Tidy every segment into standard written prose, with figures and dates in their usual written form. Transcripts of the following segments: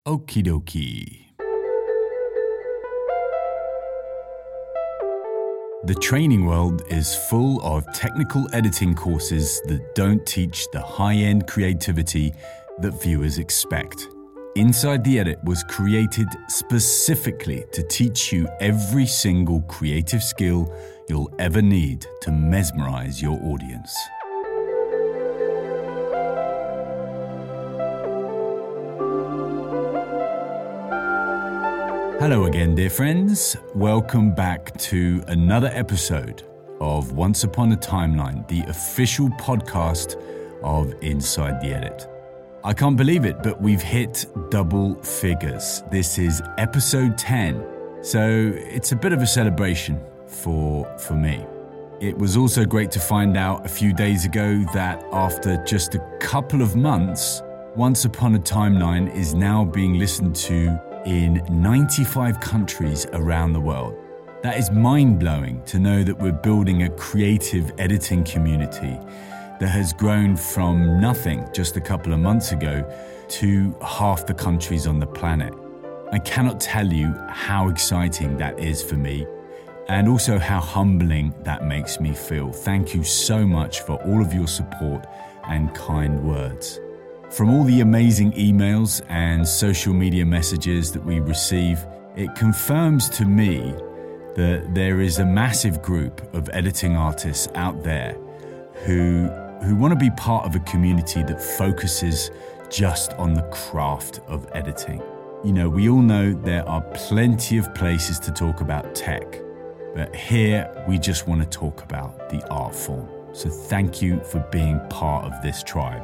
Okie dokie. The training world is full of technical editing courses that don't teach the high-end creativity that viewers expect. Inside the Edit was created specifically to teach you every single creative skill you'll ever need to mesmerize your audience. Hello again, dear friends. Welcome back to another episode of Once Upon a Timeline, the official podcast of Inside the Edit. I can't believe it, but we've hit double figures. This is episode 10, so it's a bit of a celebration for me. It was also great to find out a few days ago that after just a couple of months, Once Upon a Timeline is now being listened to in 95 countries around the world. That is mind-blowing to know that we're building a creative editing community that has grown from nothing just a couple of months ago to half the countries on the planet. I cannot tell you how exciting that is for me and also how humbling that makes me feel. Thank you so much for all of your support and kind words. From all the amazing emails and social media messages that we receive, it confirms to me that there is a massive group of editing artists out there who want to be part of a community that focuses just on the craft of editing. You know, we all know there are plenty of places to talk about tech, but here we just want to talk about the art form. So thank you for being part of this tribe.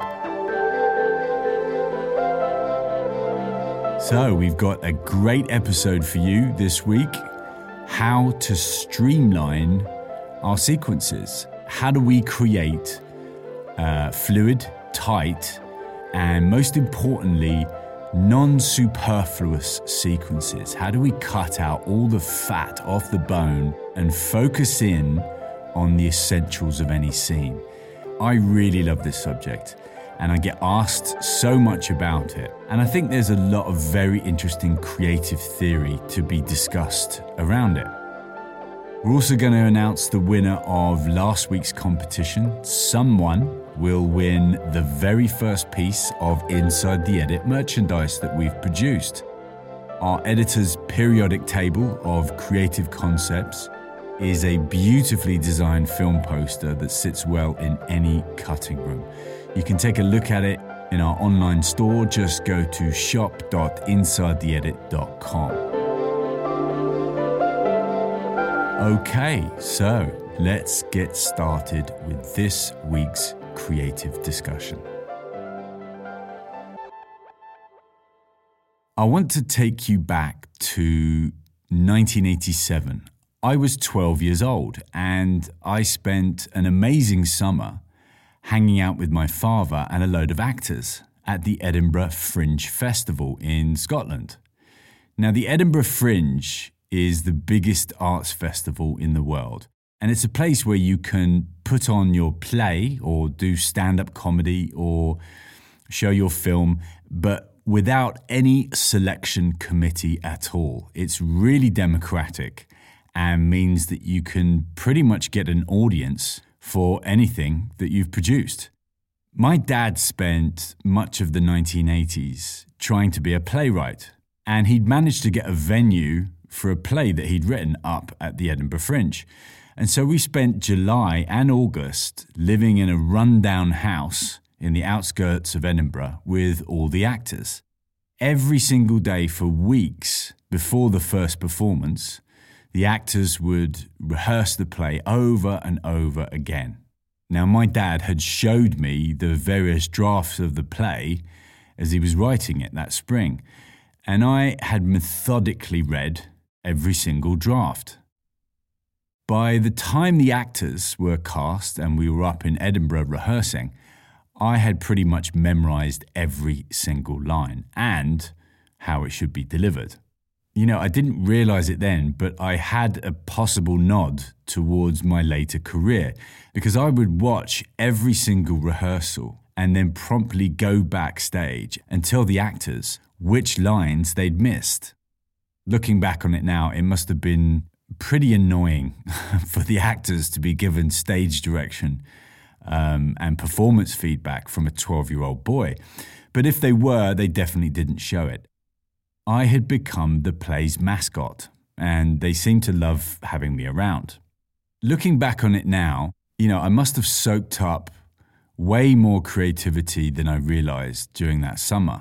So we've got a great episode for you this week. How to streamline our sequences. How do we create fluid, tight, and most importantly, non-superfluous sequences? How do we cut out all the fat off the bone and focus in on the essentials of any scene? I really love this subject, and I get asked so much about it. And I think there's a lot of very interesting creative theory to be discussed around it. We're also going to announce the winner of last week's competition. Someone will win the very first piece of Inside the Edit merchandise that we've produced. Our editor's periodic table of creative concepts is a beautifully designed film poster that sits well in any cutting room. You can take a look at it in our online store. Just go to shop.insidetheedit.com. Okay, so let's get started with this week's creative discussion. I want to take you back to 1987. I was 12 years old and I spent an amazing summer hanging out with my father and a load of actors at the Edinburgh Fringe Festival in Scotland. Now, the Edinburgh Fringe is the biggest arts festival in the world, and it's a place where you can put on your play or do stand-up comedy or show your film, but without any selection committee at all. It's really democratic and means that you can pretty much get an audience for anything that you've produced. My dad spent much of the 1980s trying to be a playwright, and he'd managed to get a venue for a play that he'd written up at the Edinburgh Fringe. And so we spent July and August living in a rundown house in the outskirts of Edinburgh with all the actors. Every single day for weeks before the first performance, the actors would rehearse the play over and over again. Now, my dad had showed me the various drafts of the play as he was writing it that spring, and I had methodically read every single draft. By the time the actors were cast and we were up in Edinburgh rehearsing, I had pretty much memorized every single line and how it should be delivered. You know, I didn't realize it then, but I had a possible nod towards my later career because I would watch every single rehearsal and then promptly go backstage and tell the actors which lines they'd missed. Looking back on it now, it must have been pretty annoying for the actors to be given stage direction and performance feedback from a 12-year-old boy. But if they were, they definitely didn't show it. I had become the play's mascot, and they seemed to love having me around. Looking back on it now, I must have soaked up way more creativity than I realized during that summer.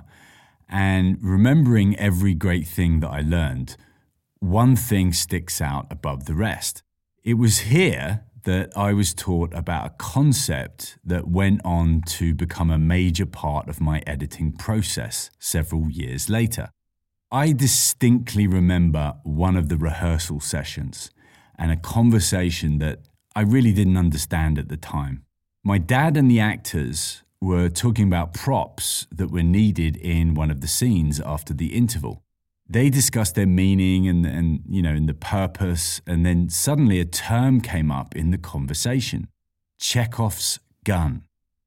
And remembering every great thing that I learned, one thing sticks out above the rest. It was here that I was taught about a concept that went on to become a major part of my editing process several years later. I distinctly remember one of the rehearsal sessions and a conversation that I really didn't understand at the time. My dad and the actors were talking about props that were needed in one of the scenes after the interval. They discussed their meaning and the purpose, and then suddenly a term came up in the conversation: Chekhov's gun.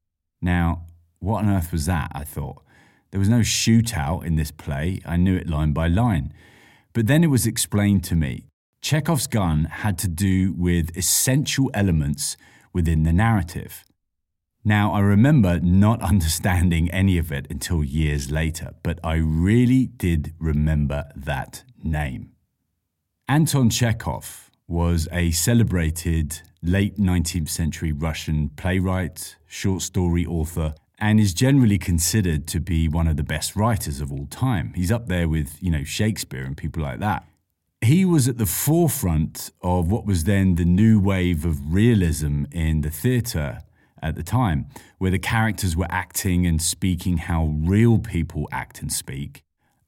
Now, what on earth was that, I thought? There was no shootout in this play. I knew it line by line. But then it was explained to me. Chekhov's gun had to do with essential elements within the narrative. Now, I remember not understanding any of it until years later, but I really did remember that name. Anton Chekhov was a celebrated late 19th century Russian playwright, short story author, and is generally considered to be one of the best writers of all time. He's up there with, Shakespeare and people like that. He was at the forefront of what was then the new wave of realism in the theatre at the time, where the characters were acting and speaking how real people act and speak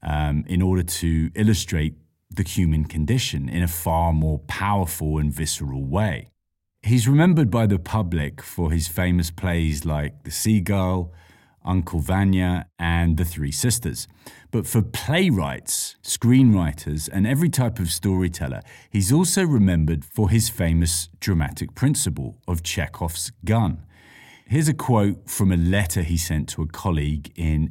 in order to illustrate the human condition in a far more powerful and visceral way. He's remembered by the public for his famous plays like The Seagull, Uncle Vanya, and The Three Sisters. But for playwrights, screenwriters, and every type of storyteller, he's also remembered for his famous dramatic principle of Chekhov's gun. Here's a quote from a letter he sent to a colleague in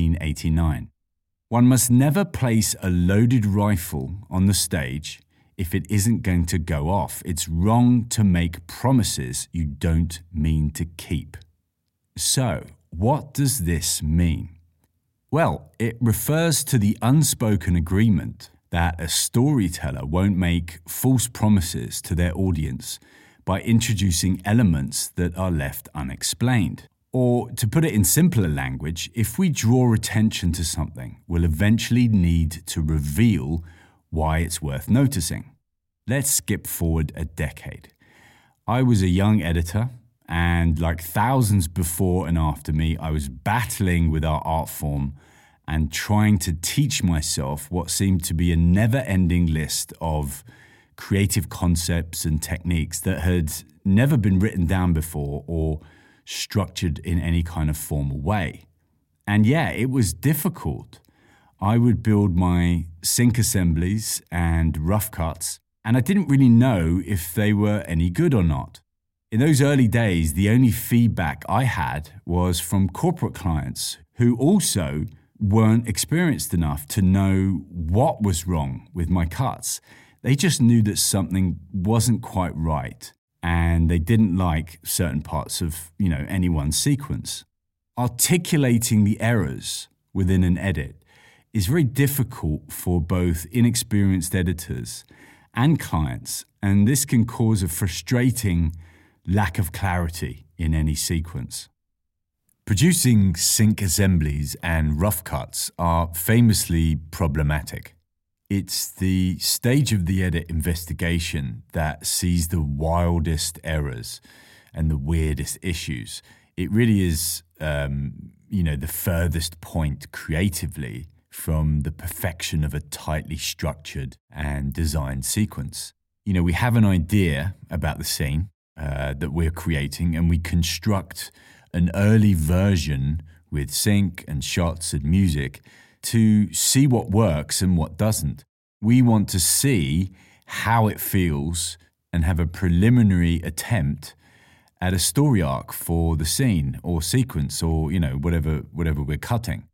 1889. "One must never place a loaded rifle on the stage if it isn't going to go off. It's wrong to make promises you don't mean to keep." So, what does this mean? Well, it refers to the unspoken agreement that a storyteller won't make false promises to their audience by introducing elements that are left unexplained. Or, to put it in simpler language, if we draw attention to something, we'll eventually need to reveal why it's worth noticing. Let's skip forward a decade. I was a young editor, and like thousands before and after me, I was battling with our art form and trying to teach myself what seemed to be a never-ending list of creative concepts and techniques that had never been written down before or structured in any kind of formal way. And yeah, it was difficult. I would build my sync assemblies and rough cuts, and I didn't really know if they were any good or not. In those early days, the only feedback I had was from corporate clients who also weren't experienced enough to know what was wrong with my cuts. They just knew that something wasn't quite right, and they didn't like certain parts of, any one sequence. Articulating the errors within an edit is very difficult for both inexperienced editors and clients, and this can cause a frustrating lack of clarity in any sequence. Producing sync assemblies and rough cuts are famously problematic. It's the stage of the edit investigation that sees the wildest errors and the weirdest issues. It really is, the furthest point creatively from the perfection of a tightly structured and designed sequence. We have an idea about the scene that we're creating, and we construct an early version with sync and shots and music to see what works and what doesn't. We want to see how it feels and have a preliminary attempt at a story arc for the scene or sequence or, whatever we're cutting.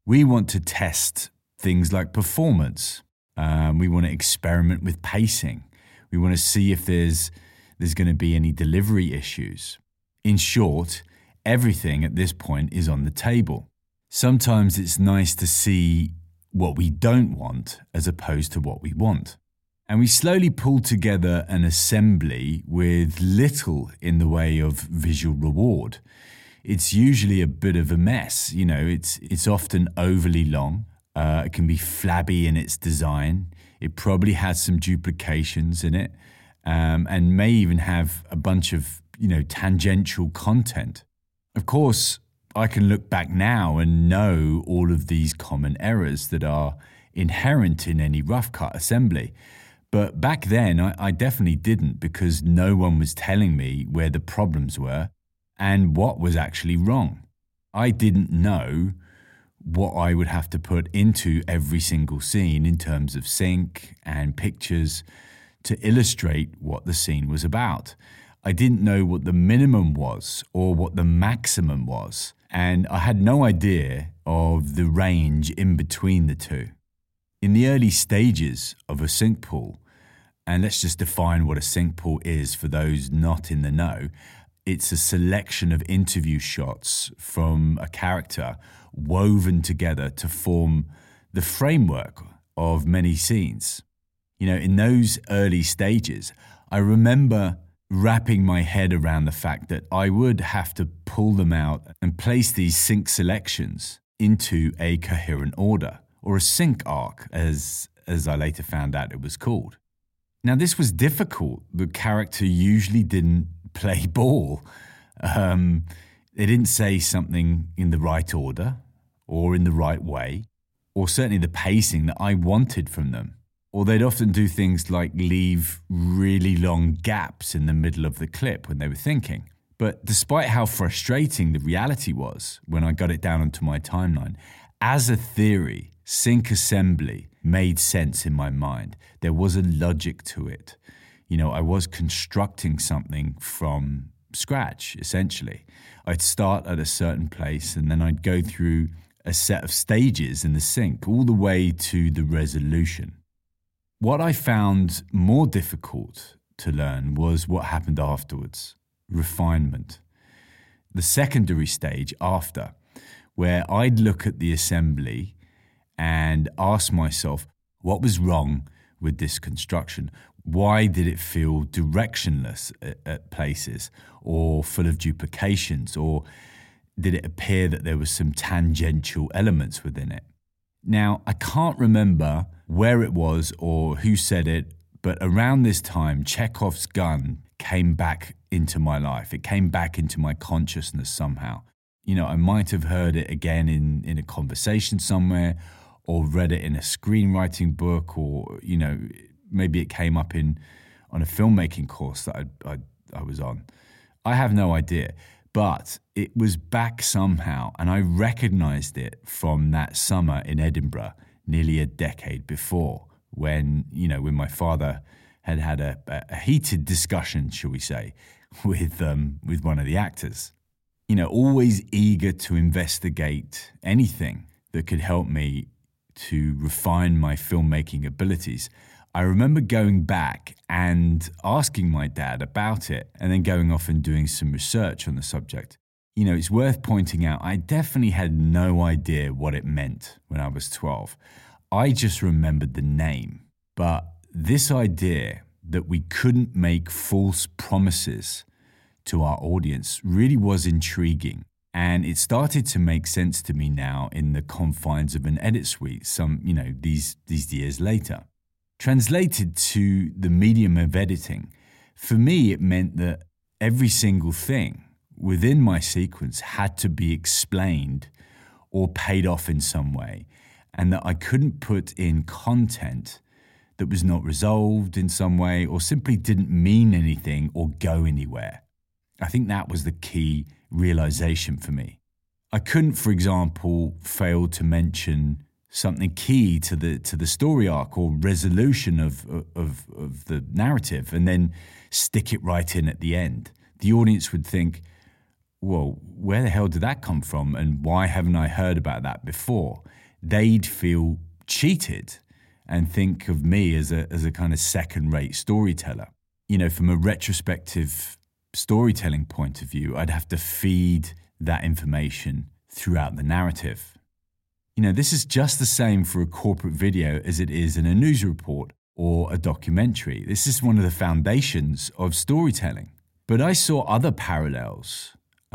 We want to test things like performance. We want to experiment with pacing. We want to see if there's going to be any delivery issues. In short, everything at this point is on the table. Sometimes it's nice to see what we don't want as opposed to what we want. And we slowly pull together an assembly with little in the way of visual reward. It's usually a bit of a mess. It's often overly long. It can be flabby in its design. It probably has some duplications in it, and may even have a bunch of, tangential content. Of course, I can look back now and know all of these common errors that are inherent in any rough cut assembly. But back then, I definitely didn't, because no one was telling me where the problems were and what was actually wrong. I didn't know what I would have to put into every single scene in terms of sync and pictures to illustrate what the scene was about. I didn't know what the minimum was or what the maximum was, and I had no idea of the range in between the two. In the early stages of a sync pool, and let's just define what a sync pool is for those not in the know, it's a selection of interview shots from a character woven together to form the framework of many scenes. In those early stages, I remember wrapping my head around the fact that I would have to pull them out and place these sync selections into a coherent order, or a sync arc, as I later found out it was called. Now, this was difficult. The character usually didn't play ball. They didn't say something in the right order or in the right way, or certainly the pacing that I wanted from them. Or they'd often do things like leave really long gaps in the middle of the clip when they were thinking. But despite how frustrating the reality was when I got it down onto my timeline, as a theory, sync assembly made sense in my mind. There was a logic to it. I was constructing something from scratch, essentially. I'd start at a certain place and then I'd go through a set of stages in the sync all the way to the resolution. What I found more difficult to learn was what happened afterwards, refinement. The secondary stage after, where I'd look at the assembly and ask myself, what was wrong with this construction? Why did it feel directionless at places, or full of duplications, or did it appear that there was some tangential elements within it? Now, I can't remember where it was or who said it, but around this time, Chekhov's gun came back into my life. It came back into my consciousness somehow. I might have heard it again in a conversation somewhere, or read it in a screenwriting book, or, maybe it came up on a filmmaking course that I was on. I have no idea. But it was back somehow, and I recognized it from that summer in Edinburgh nearly a decade before, when my father had a heated discussion, shall we say, with one of the actors. Always eager to investigate anything that could help me to refine my filmmaking abilities. I remember going back and asking my dad about it, and then going off and doing some research on the subject. It's worth pointing out, I definitely had no idea what it meant when I was 12. I just remembered the name. But this idea that we couldn't make false promises to our audience really was intriguing. And it started to make sense to me now in the confines of an edit suite, these years later. Translated to the medium of editing, for me it meant that every single thing within my sequence had to be explained or paid off in some way, and that I couldn't put in content that was not resolved in some way or simply didn't mean anything or go anywhere. I think that was the key realization for me. I couldn't, for example, fail to mention something key to the story arc or resolution of the narrative, and then stick it right in at the end. The audience would think, well, where the hell did that come from? And why haven't I heard about that before? They'd feel cheated and think of me as a kind of second-rate storyteller. From a retrospective storytelling point of view, I'd have to feed that information throughout the narrative. This is just the same for a corporate video as it is in a news report or a documentary. This is one of the foundations of storytelling. But I saw other parallels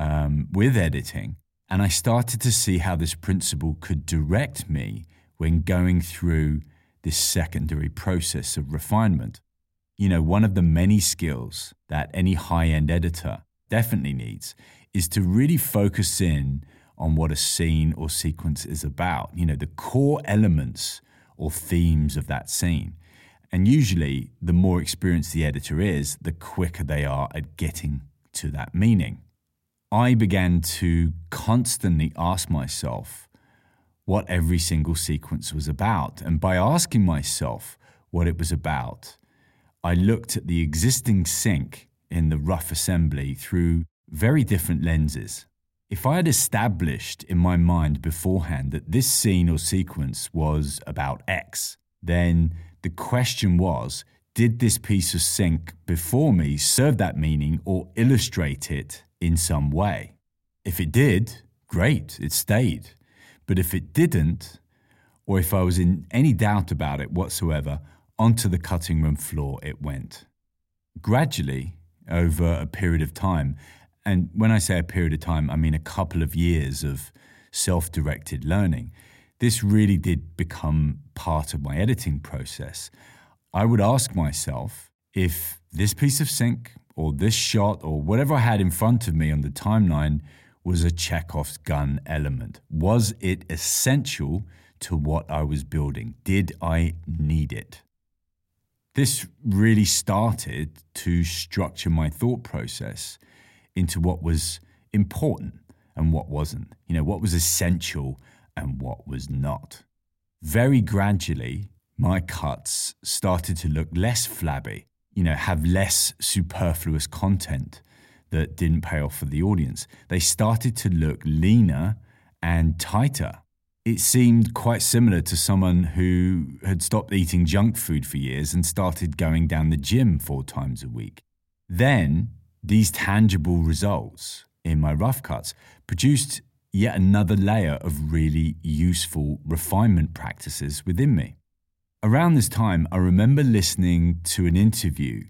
with editing, and I started to see how this principle could direct me when going through this secondary process of refinement. One of the many skills that any high-end editor definitely needs is to really focus in on what a scene or sequence is about, the core elements or themes of that scene. And usually, the more experienced the editor is, the quicker they are at getting to that meaning. I began to constantly ask myself what every single sequence was about. And by asking myself what it was about, I looked at the existing sync in the rough assembly through very different lenses. If I had established in my mind beforehand that this scene or sequence was about X, then the question was, did this piece of sync before me serve that meaning or illustrate it in some way? If it did, great, it stayed. But if it didn't, or if I was in any doubt about it whatsoever, onto the cutting room floor it went. Gradually, over a period of time, and when I say a period of time, I mean a couple of years of self-directed learning, this really did become part of my editing process. I would ask myself if this piece of sync or this shot or whatever I had in front of me on the timeline was a Chekhov's gun element. Was it essential to what I was building? Did I need it? This really started to structure my thought process into what was important and what wasn't. What was essential and what was not. Very gradually, my cuts started to look less flabby, have less superfluous content that didn't pay off for the audience. They started to look leaner and tighter. It seemed quite similar to someone who had stopped eating junk food for years and started going down the gym 4 times a week. Then, these tangible results in my rough cuts produced yet another layer of really useful refinement practices within me. Around this time, I remember listening to an interview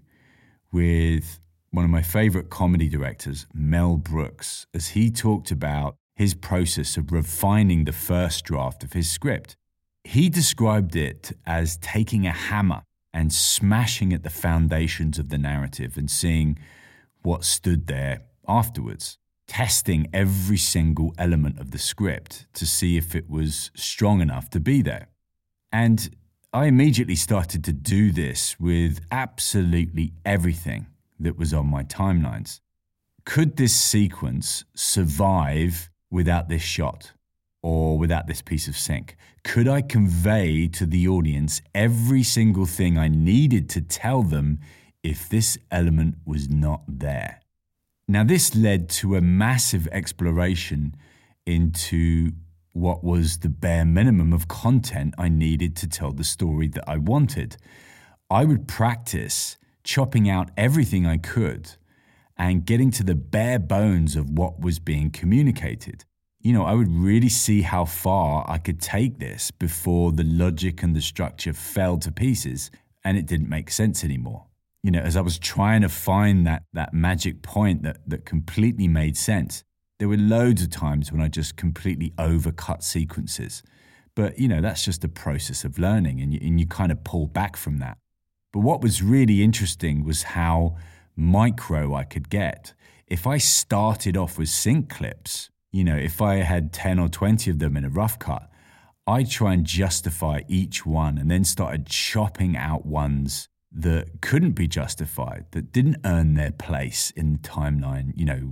with one of my favorite comedy directors, Mel Brooks, as he talked about his process of refining the first draft of his script. He described it as taking a hammer and smashing at the foundations of the narrative and seeing what stood there afterwards, testing every single element of the script to see if it was strong enough to be there. And I immediately started to do this with absolutely everything that was on my timelines. Could this sequence survive without this shot or without this piece of sync? Could I convey to the audience every single thing I needed to tell them if this element was not there? Now, this led to a massive exploration into what was the bare minimum of content I needed to tell the story that I wanted. I would practice chopping out everything I could and getting to the bare bones of what was being communicated. I would really see how far I could take this before the logic and the structure fell to pieces and it didn't make sense anymore. As I was trying to find that magic point that completely made sense, there were loads of times when I just completely overcut sequences. But, that's just a process of learning and you kind of pull back from that. But what was really interesting was how micro I could get. If I started off with sync clips, if I had 10 or 20 of them in a rough cut, I'd try and justify each one and then started chopping out ones that couldn't be justified, that didn't earn their place in the timeline,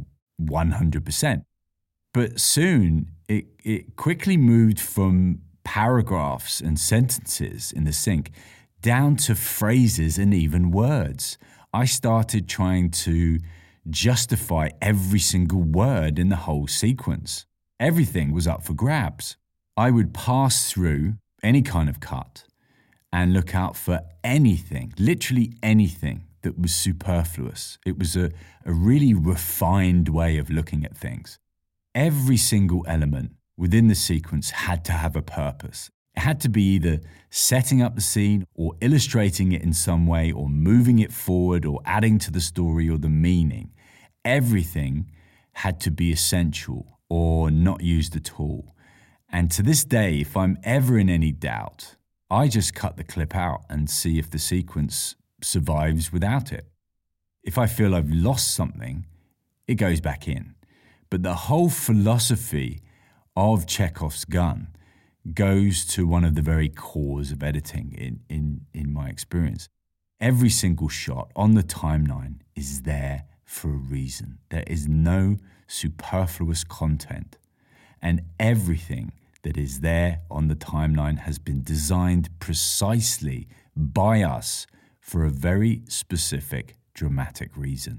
100%. But soon it quickly moved from paragraphs and sentences in the sync down to phrases and even words. I started trying to justify every single word in the whole sequence. Everything was up for grabs. I would pass through any kind of cut and look out for anything, literally anything that was superfluous. It was a really refined way of looking at things. Every single element within the sequence had to have a purpose. It had to be either setting up the scene or illustrating it in some way or moving it forward or adding to the story or the meaning. Everything had to be essential or not used at all. And to this day, if I'm ever in any doubt, I just cut the clip out and see if the sequence survives without it. If I feel I've lost something, it goes back in. But the whole philosophy of Chekhov's gun goes to one of the very cores of editing in my experience. Every single shot on the timeline is there for a reason. There is no superfluous content, and everything that is there on the timeline has been designed precisely by us for a very specific dramatic reason.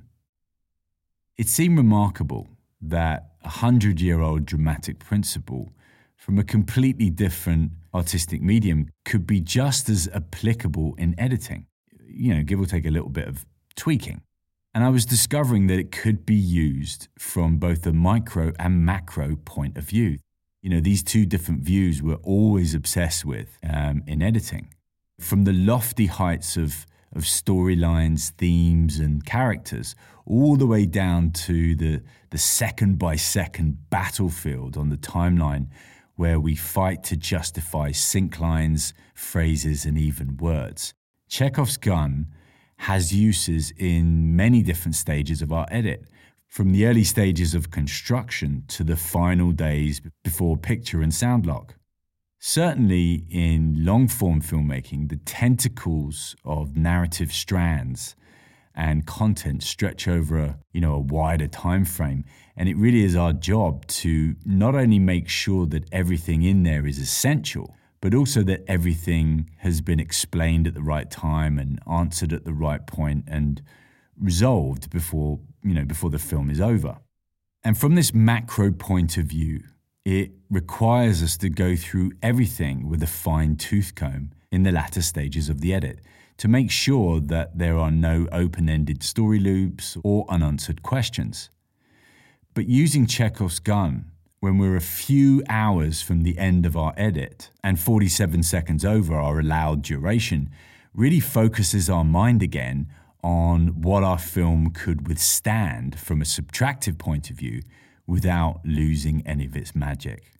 It seemed remarkable that a 100-year-old dramatic principle from a completely different artistic medium could be just as applicable in editing, give or take a little bit of tweaking. And I was discovering that it could be used from both a micro and macro point of view. These two different views we're always obsessed with in editing. From the lofty heights of storylines, themes, and characters, all the way down to the second-by-second battlefield on the timeline where we fight to justify sync lines, phrases, and even words. Chekhov's gun has uses in many different stages of our edit, from the early stages of construction to the final days before picture and sound lock. Certainly in long-form filmmaking, the tentacles of narrative strands and content stretch over a wider time frame, and it really is our job to not only make sure that everything in there is essential, but also that everything has been explained at the right time and answered at the right point and resolved before the film is over. And from this macro point of view, it requires us to go through everything with a fine tooth comb in the latter stages of the edit to make sure that there are no open-ended story loops or unanswered questions. But using Chekhov's gun, when we're a few hours from the end of our edit and 47 seconds over our allowed duration, really focuses our mind again on what our film could withstand from a subtractive point of view without losing any of its magic.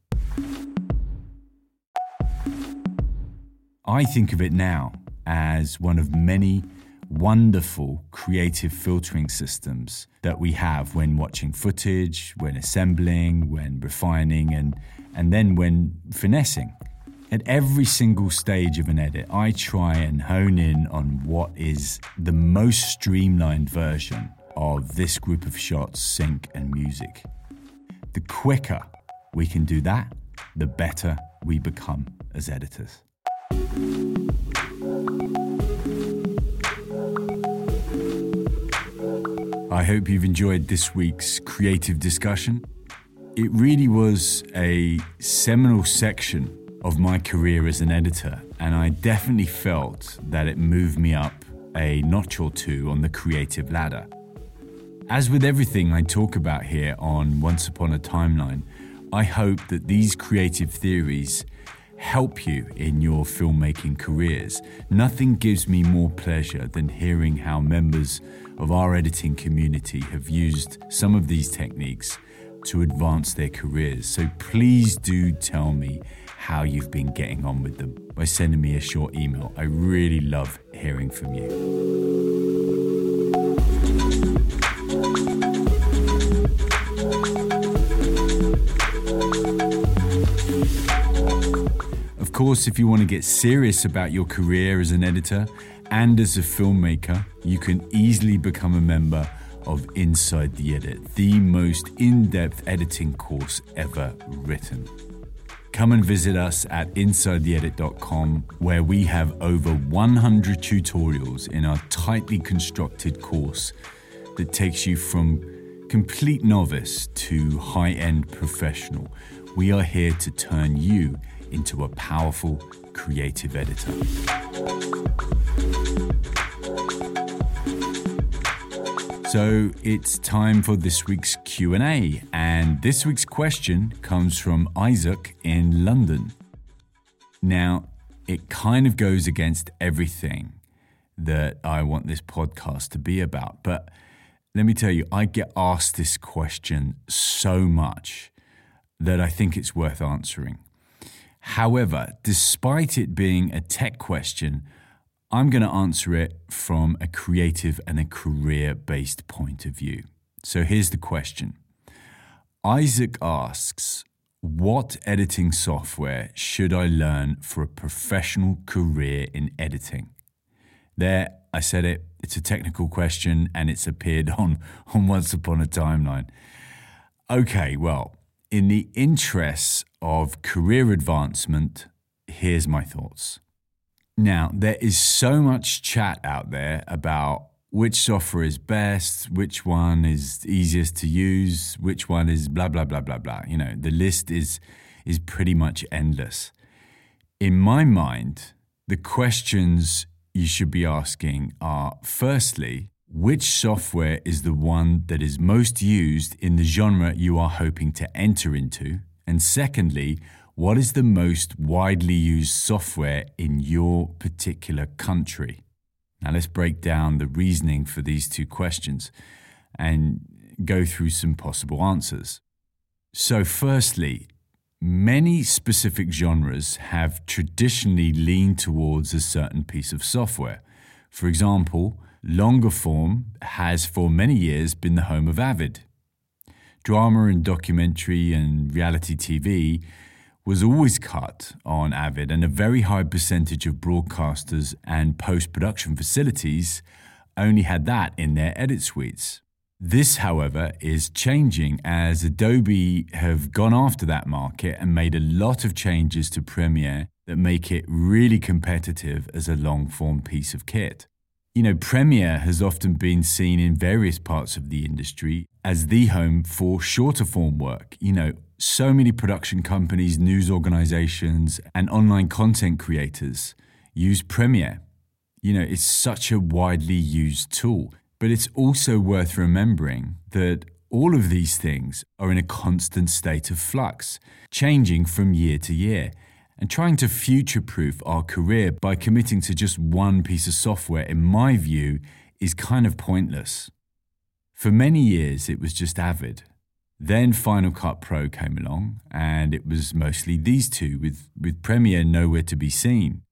I think of it now as one of many wonderful creative filtering systems that we have when watching footage, when assembling, when refining, and then when finessing. At every single stage of an edit, I try and hone in on what is the most streamlined version of this group of shots, sync, and music. The quicker we can do that, the better we become as editors. I hope you've enjoyed this week's creative discussion. It really was a seminal section of my career as an editor, and I definitely felt that it moved me up a notch or two on the creative ladder. As with everything I talk about here on Once Upon a Timeline, I hope that these creative theories help you in your filmmaking careers. Nothing gives me more pleasure than hearing how members of our editing community have used some of these techniques to advance their careers. So please do tell me how you've been getting on with them by sending me a short email. I really love hearing from you. Of course, if you want to get serious about your career as an editor and as a filmmaker, you can easily become a member of Inside the Edit, the most in-depth editing course ever written. Come and visit us at InsideTheEdit.com, where we have over 100 tutorials in our tightly constructed course that takes you from complete novice to high-end professional. We are here to turn you into a powerful creative editor. So it's time for this week's Q&A, and this week's question comes from Isaac in London. Now, it kind of goes against everything that I want this podcast to be about, but let me tell you, I get asked this question so much that I think it's worth answering. However, despite it being a tech question, I'm going to answer it from a creative and a career-based point of view. So here's the question. Isaac asks, what editing software should I learn for a professional career in editing? There, I said it. It's a technical question and it's appeared on Once Upon a Timeline. Okay, well, in the interests of career advancement, here's my thoughts. Now, there is so much chat out there about which software is best, which one is easiest to use, which one is blah, blah, blah, blah, blah. You know, the list is pretty much endless. In my mind, the questions you should be asking are, firstly, which software is the one that is most used in the genre you are hoping to enter into? And secondly, what is the most widely used software in your particular country? Now let's break down the reasoning for these two questions and go through some possible answers. So firstly, many specific genres have traditionally leaned towards a certain piece of software. For example, longer form has for many years been the home of Avid. Drama and documentary and reality TV was always cut on Avid, and a very high percentage of broadcasters and post-production facilities only had that in their edit suites. This, however, is changing as Adobe have gone after that market and made a lot of changes to Premiere that make it really competitive as a long-form piece of kit. You know, Premiere has often been seen in various parts of the industry as the home for shorter form work. You know, so many production companies, news organizations, and online content creators use Premiere. You know, it's such a widely used tool. But it's also worth remembering that all of these things are in a constant state of flux, changing from year to year. And trying to future-proof our career by committing to just one piece of software, in my view, is kind of pointless. For many years, it was just Avid. Then Final Cut Pro came along, and it was mostly these two, with Premiere nowhere to be seen.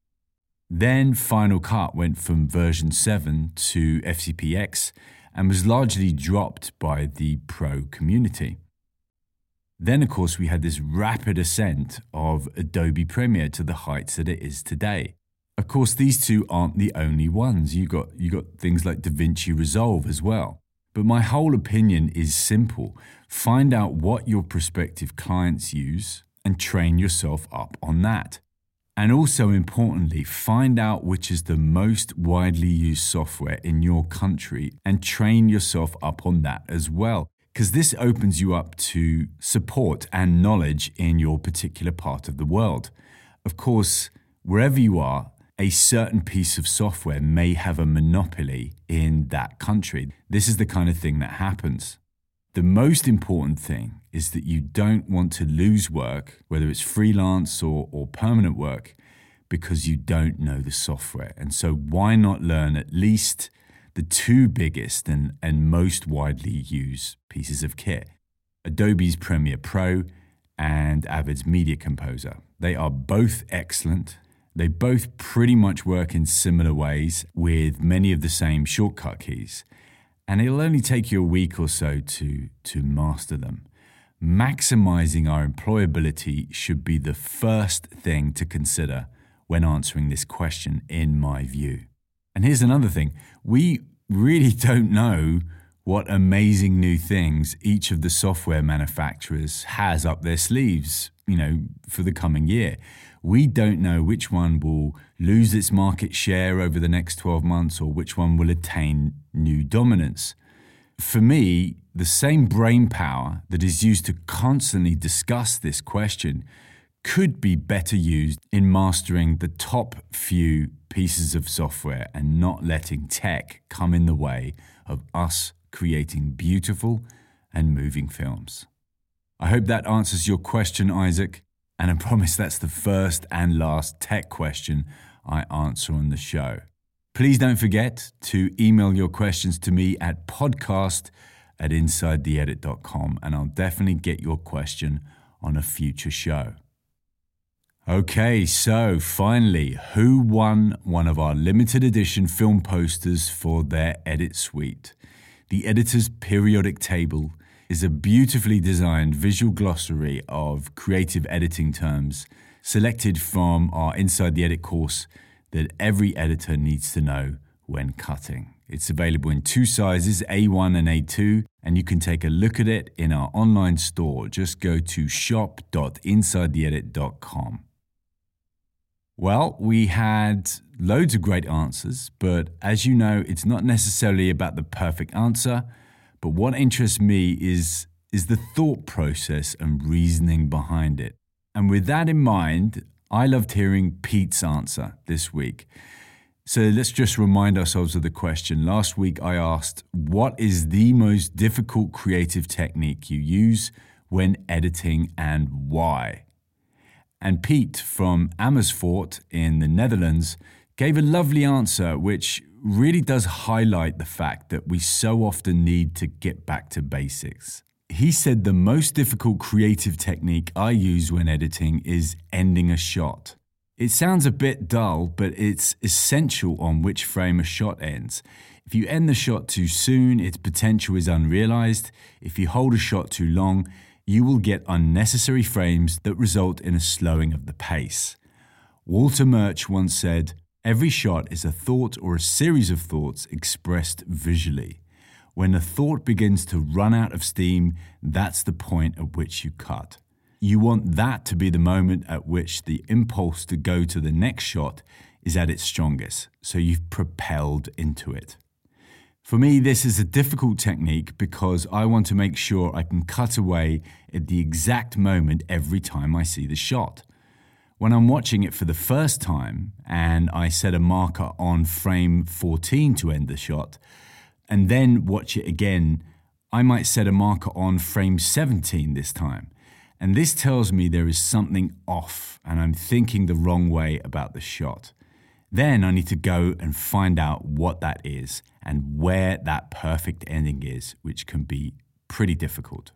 Then Final Cut went from version 7 to FCPX and was largely dropped by the Pro community. Then, of course, we had this rapid ascent of Adobe Premiere to the heights that it is today. Of course, these two aren't the only ones. You got things like DaVinci Resolve as well. But my whole opinion is simple. Find out what your prospective clients use and train yourself up on that. And also importantly, find out which is the most widely used software in your country and train yourself up on that as well. Because this opens you up to support and knowledge in your particular part of the world. Of course, wherever you are, a certain piece of software may have a monopoly in that country. This is the kind of thing that happens. The most important thing is that you don't want to lose work, whether it's freelance or permanent work, because you don't know the software. And so why not learn at least the two biggest and most widely used pieces of kit? Adobe's Premiere Pro and Avid's Media Composer. They are both excellent. They both pretty much work in similar ways with many of the same shortcut keys. And it'll only take you a week or so to master them. Maximizing our employability should be the first thing to consider when answering this question, in my view. And here's another thing. We really don't know what amazing new things each of the software manufacturers has up their sleeves, for the coming year. We don't know which one will lose its market share over the next 12 months or which one will attain new dominance. For me, the same brain power that is used to constantly discuss this question could be better used in mastering the top few pieces of software and not letting tech come in the way of us creating beautiful and moving films. I hope that answers your question, Isaac, and I promise that's the first and last tech question I answer on the show. Please don't forget to email your questions to me at podcast@insidetheedit.com, and I'll definitely get your question on a future show. Okay, so finally, who won one of our limited edition film posters for their edit suite? The Editor's Periodic Table is a beautifully designed visual glossary of creative editing terms selected from our Inside the Edit course that every editor needs to know when cutting. It's available in 2 sizes, A1 and A2, and you can take a look at it in our online store. Just go to shop.insidetheedit.com. Well, we had loads of great answers, but as you know, it's not necessarily about the perfect answer, but what interests me is the thought process and reasoning behind it. And with that in mind, I loved hearing Pete's answer this week. So let's just remind ourselves of the question. Last week I asked, what is the most difficult creative technique you use when editing and why? And Pete from Amersfoort in the Netherlands gave a lovely answer which really does highlight the fact that we so often need to get back to basics. He said the most difficult creative technique I use when editing is ending a shot. It sounds a bit dull, but it's essential on which frame a shot ends. If you end the shot too soon, its potential is unrealized. If you hold a shot too long, you will get unnecessary frames that result in a slowing of the pace. Walter Murch once said, "Every shot is a thought or a series of thoughts expressed visually. When a thought begins to run out of steam, that's the point at which you cut. You want that to be the moment at which the impulse to go to the next shot is at its strongest, so you've propelled into it." For me, this is a difficult technique because I want to make sure I can cut away at the exact moment every time I see the shot. When I'm watching it for the first time and I set a marker on frame 14 to end the shot, and then watch it again, I might set a marker on frame 17 this time. And this tells me there is something off and I'm thinking the wrong way about the shot. Then I need to go and find out what that is and where that perfect ending is, which can be pretty difficult.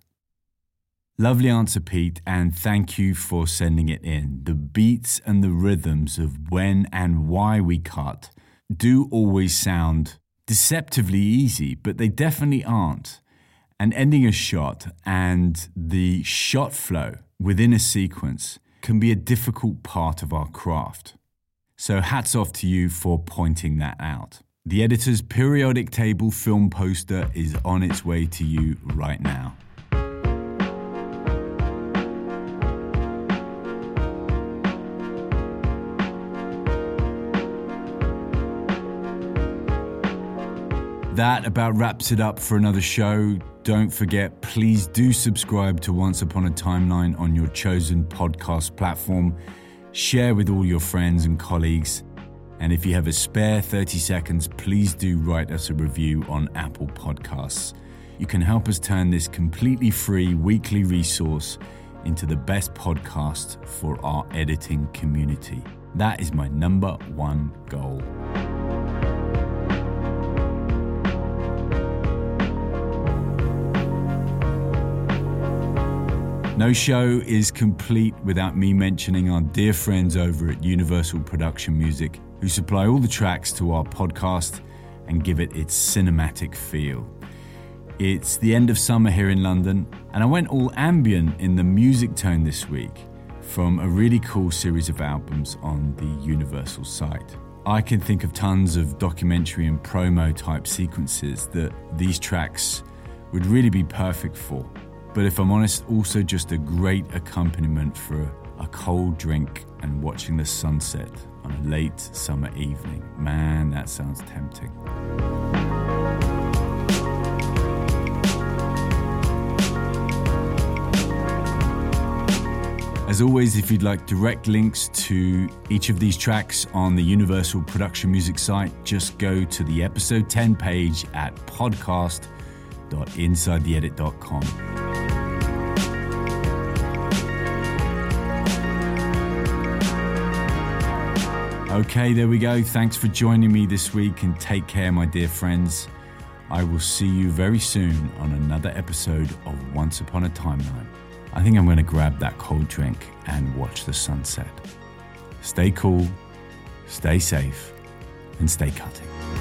Lovely answer, Pete, and thank you for sending it in. The beats and the rhythms of when and why we cut do always sound deceptively easy, but they definitely aren't. And ending a shot and the shot flow within a sequence can be a difficult part of our craft. So hats off to you for pointing that out. The Editor's Periodic Table film poster is on its way to you right now. That about wraps it up for another show. Don't forget, please do subscribe to Once Upon a Timeline on your chosen podcast platform. Share with all your friends and colleagues. And if you have a spare 30 seconds, please do write us a review on Apple Podcasts. You can help us turn this completely free weekly resource into the best podcast for our editing community. That is my number one goal. No show is complete without me mentioning our dear friends over at Universal Production Music, who supply all the tracks to our podcast and give it its cinematic feel. It's the end of summer here in London, and I went all ambient in the music tone this week from a really cool series of albums on the Universal site. I can think of tons of documentary and promo type sequences that these tracks would really be perfect for. But if I'm honest, also just a great accompaniment for a cold drink and watching the sunset on a late summer evening. Man, that sounds tempting. As always, if you'd like direct links to each of these tracks on the Universal Production Music site, just go to the episode 10 page at podcast.insidetheedit.com. Okay, there we go. Thanks for joining me this week, and take care, my dear friends. I will see you very soon on another episode of Once Upon a Timeline. I think I'm going to grab that cold drink and watch the sunset. Stay cool, stay safe, and stay cutting.